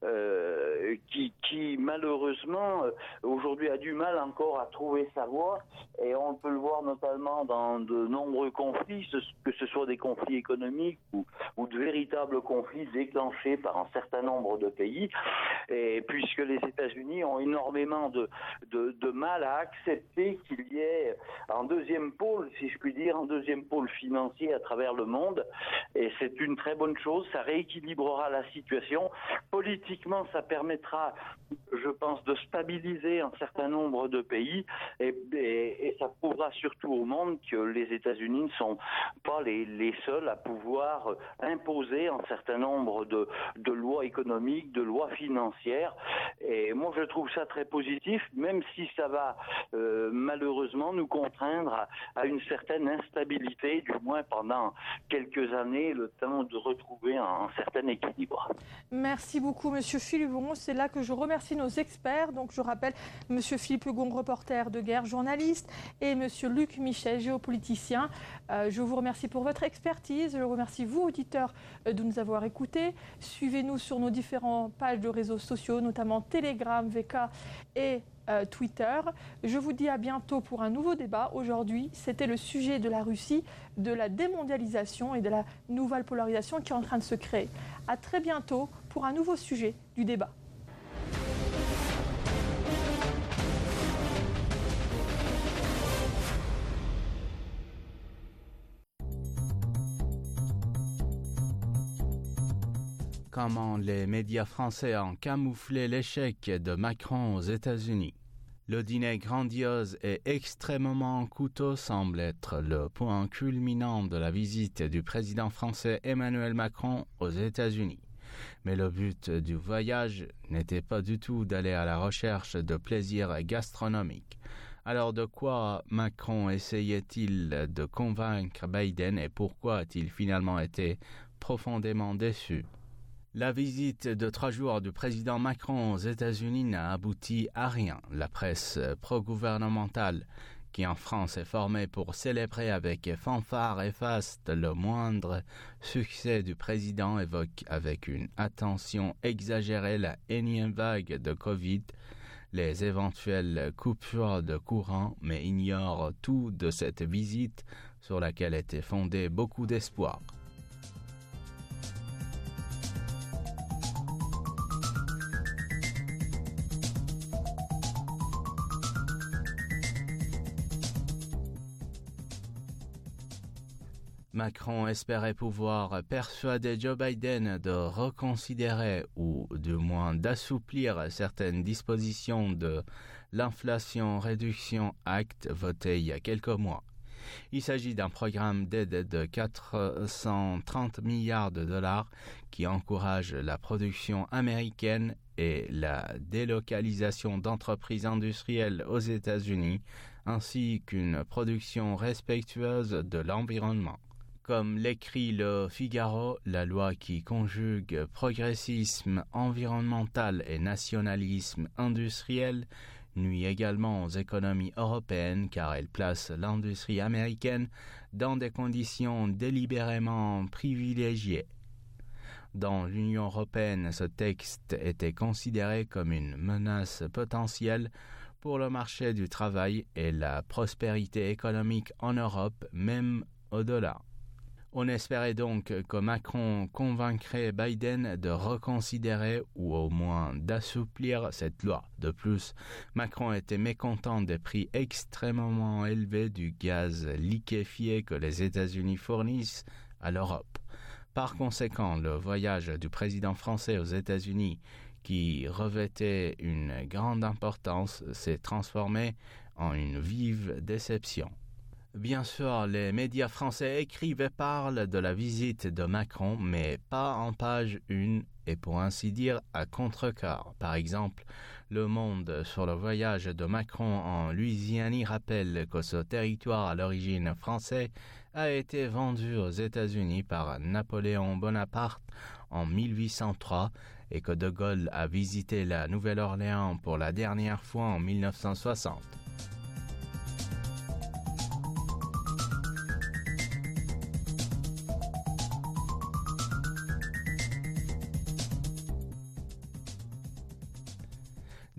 qui malheureusement aujourd'hui a du mal encore à trouver sa voie, et on peut le voir notamment dans de nombreux conflits, que ce soit des conflits économiques ou de véritables conflits déclenchés par un certain nombre de pays, et puisque les États-Unis ont énormément de mal à accepter qu'il y ait un deuxième pôle, si je puis dire, un deuxième pôle financier à travers le monde, et c'est une très bonne chose, ça rééquilibrera la situation. Politiquement, ça permettra, je pense, de stabiliser un certain nombre de pays, et ça prouvera surtout au monde que les États-Unis ne sont pas les seuls à pouvoir imposer un certain nombre de lois économiques, de lois financières, et moi je trouve ça très positif, même si ça va malheureusement nous contraindre à une certaine instabilité, du moins pendant quelques années, le temps de retrouver un certain équilibre. Merci beaucoup, Monsieur Philippe Hugon. C'est là que je remercie nos experts. Donc, je rappelle Monsieur Philippe Hugon, reporter de guerre, journaliste, et Monsieur Luc Michel, géopoliticien. Je vous remercie pour votre expertise. Je remercie vous, auditeurs, de nous avoir écoutés. Suivez-nous sur nos différentes pages de réseaux sociaux, notamment Telegram, VK et Twitter. Je vous dis à bientôt pour un nouveau débat. Aujourd'hui, c'était le sujet de la Russie, de la démondialisation et de la nouvelle polarisation qui est en train de se créer. À très bientôt pour un nouveau sujet du débat. Comment les médias français ont camouflé l'échec de Macron aux États-Unis. Le dîner grandiose et extrêmement coûteux semble être le point culminant de la visite du président français Emmanuel Macron aux États-Unis. Mais le but du voyage n'était pas du tout d'aller à la recherche de plaisirs gastronomiques. Alors de quoi Macron essayait-il de convaincre Biden et pourquoi a-t-il finalement été profondément déçu? La visite de 3 jours du président Macron aux États-Unis n'a abouti à rien. La presse pro-gouvernementale, qui en France est formée pour célébrer avec fanfare et faste le moindre succès du président, évoque avec une attention exagérée la énième vague de Covid, les éventuelles coupures de courant, mais ignore tout de cette visite sur laquelle était fondé beaucoup d'espoir. Macron espérait pouvoir persuader Joe Biden de reconsidérer ou du moins d'assouplir certaines dispositions de l'Inflation Reduction Act voté il y a quelques mois. Il s'agit d'un programme d'aide de 430 milliards de dollars qui encourage la production américaine et la délocalisation d'entreprises industrielles aux États-Unis, ainsi qu'une production respectueuse de l'environnement. Comme l'écrit le Figaro, la loi qui conjugue progressisme environnemental et nationalisme industriel nuit également aux économies européennes car elle place l'industrie américaine dans des conditions délibérément privilégiées. Dans l'Union européenne, ce texte était considéré comme une menace potentielle pour le marché du travail et la prospérité économique en Europe, même au-delà. On espérait donc que Macron convaincrait Biden de reconsidérer ou au moins d'assouplir cette loi. De plus, Macron était mécontent des prix extrêmement élevés du gaz liquéfié que les États-Unis fournissent à l'Europe. Par conséquent, le voyage du président français aux États-Unis, qui revêtait une grande importance, s'est transformé en une vive déception. Bien sûr, les médias français écrivent et parlent de la visite de Macron, mais pas en page 1 et pour ainsi dire à contre-cœur. Par exemple, Le Monde sur le voyage de Macron en Louisiane rappelle que ce territoire à l'origine français a été vendu aux États-Unis par Napoléon Bonaparte en 1803 et que De Gaulle a visité la Nouvelle-Orléans pour la dernière fois en 1960.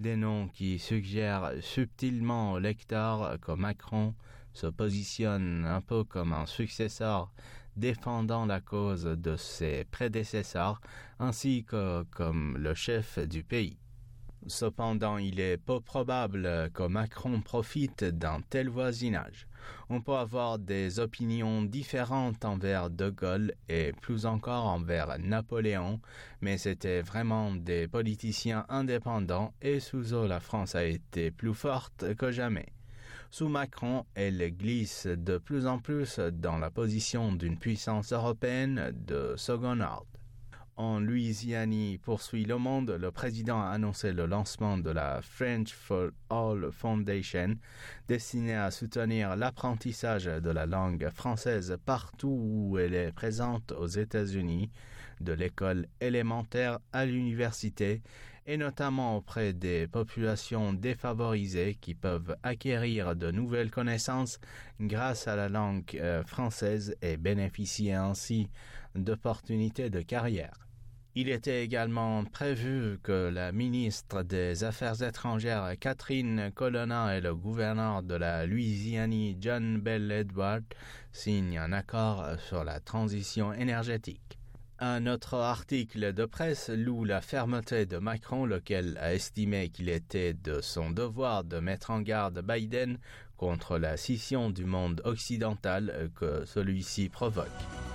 Des noms qui suggèrent subtilement au lecteur que Macron se positionne un peu comme un successeur défendant la cause de ses prédécesseurs ainsi que comme le chef du pays. Cependant, il est peu probable que Macron profite d'un tel voisinage. On peut avoir des opinions différentes envers De Gaulle et plus encore envers Napoléon, mais c'était vraiment des politiciens indépendants et sous eux la France a été plus forte que jamais. Sous Macron, elle glisse de plus en plus dans la position d'une puissance européenne de second ordre. En Louisiane poursuit le monde, le président a annoncé le lancement de la French for All Foundation, destinée à soutenir l'apprentissage de la langue française partout où elle est présente aux États-Unis, de l'école élémentaire à l'université, et notamment auprès des populations défavorisées qui peuvent acquérir de nouvelles connaissances grâce à la langue française et bénéficier ainsi d'opportunités de carrière. Il était également prévu que la ministre des Affaires étrangères Catherine Colonna et le gouverneur de la Louisiane John Bell Edwards signent un accord sur la transition énergétique. Un autre article de presse loue la fermeté de Macron, lequel a estimé qu'il était de son devoir de mettre en garde Biden contre la scission du monde occidental que celui-ci provoque.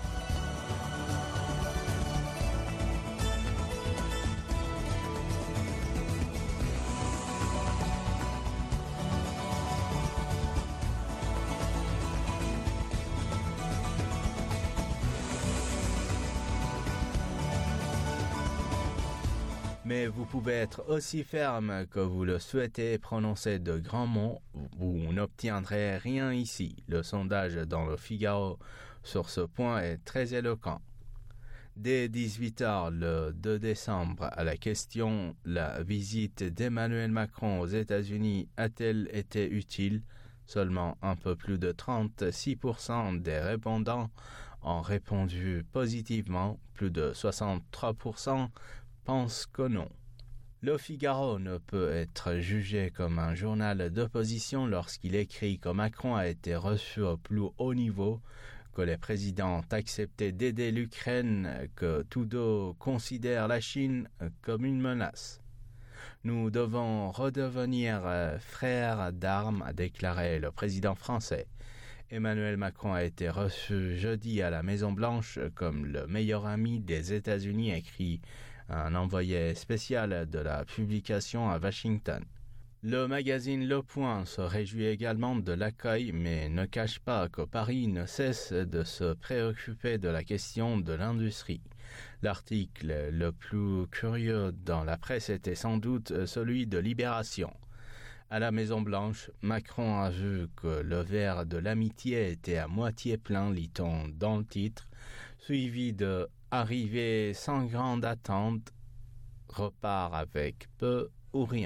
Mais vous pouvez être aussi ferme que vous le souhaitez et prononcer de grands mots, vous n'obtiendrez rien ici. Le sondage dans le Figaro sur ce point est très éloquent. Dès 18h le 2 décembre, à la question « La visite d'Emmanuel Macron aux États-Unis a-t-elle été utile ?», seulement un peu plus de 36% des répondants ont répondu positivement, plus de 63% pense que non. Le Figaro ne peut être jugé comme un journal d'opposition lorsqu'il écrit que Macron a été reçu au plus haut niveau, que les présidents ont accepté d'aider l'Ukraine, que tous deux considèrent la Chine comme une menace. Nous devons redevenir frères d'armes, a déclaré le président français. Emmanuel Macron a été reçu jeudi à la Maison-Blanche comme le meilleur ami des États-Unis, écrit un envoyé spécial de la publication à Washington. Le magazine Le Point se réjouit également de l'accueil, mais ne cache pas que Paris ne cesse de se préoccuper de la question de l'industrie. L'article le plus curieux dans la presse était sans doute celui de Libération. À la Maison-Blanche, Macron a vu que le verre de l'amitié était à moitié plein, lit-on dans le titre, suivi de « Arrivée sans grande attente, repart avec peu ou rien ».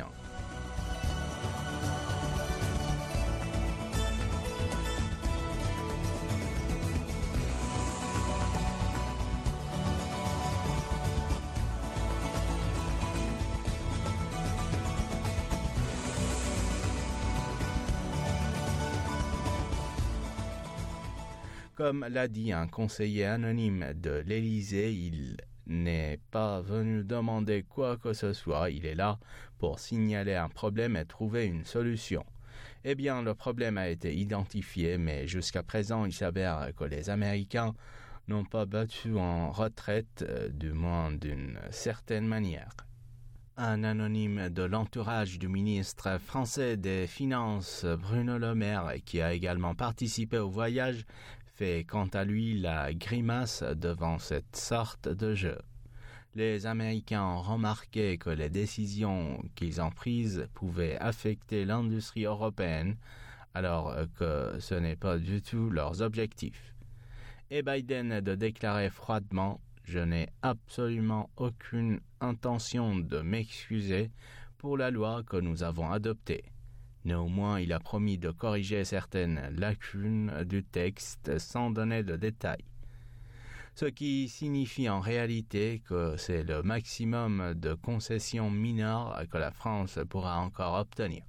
Comme l'a dit un conseiller anonyme de l'Élysée, il n'est pas venu demander quoi que ce soit, il est là pour signaler un problème et trouver une solution. Eh bien, le problème a été identifié, mais jusqu'à présent, il s'avère que les Américains n'ont pas battu en retraite, du moins d'une certaine manière. Un anonyme de l'entourage du ministre français des Finances, Bruno Le Maire, qui a également participé au voyage, fait quant à lui la grimace devant cette sorte de jeu. Les Américains ont remarqué que les décisions qu'ils ont prises pouvaient affecter l'industrie européenne, alors que ce n'est pas du tout leurs objectifs. Et Biden de déclarer froidement « Je n'ai absolument aucune intention de m'excuser pour la loi que nous avons adoptée ». Néanmoins, il a promis de corriger certaines lacunes du texte sans donner de détails. ce qui signifie en réalité que c'est le maximum de concessions mineures que la France pourra encore obtenir.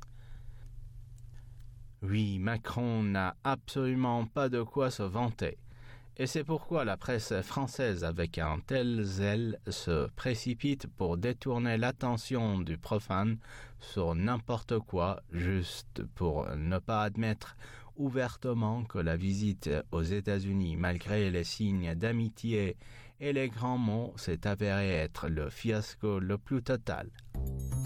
Oui, Macron n'a absolument pas de quoi se vanter. Et c'est pourquoi la presse française, avec un tel zèle, se précipite pour détourner l'attention du profane sur n'importe quoi, juste pour ne pas admettre ouvertement que la visite aux États-Unis, malgré les signes d'amitié et les grands mots, s'est avérée être le fiasco le plus total.